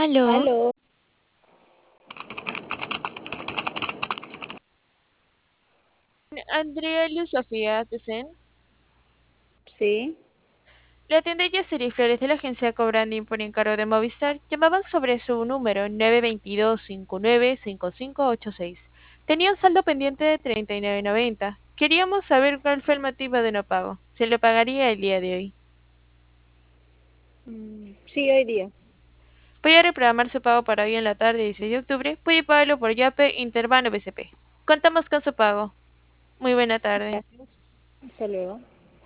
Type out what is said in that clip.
Aló, Aló, Andrea Luz Sofía Tucen. sí. Le atiende Yaciri Flores de la agencia Cobranding por encargo de Movistar. Llamaban sobre su número 922-595586. Tenía un saldo pendiente de 39.90. Queríamos saber cuál fue el motivo de no pago. Se lo pagaría el día de hoy. Sí, hoy día. Voy a reprogramar su pago para hoy en la tarde, 16 de octubre. Puede pagarlo por Yape, Interbank o BCP. Contamos con su pago. Muy buena tarde. Gracias. Hasta luego.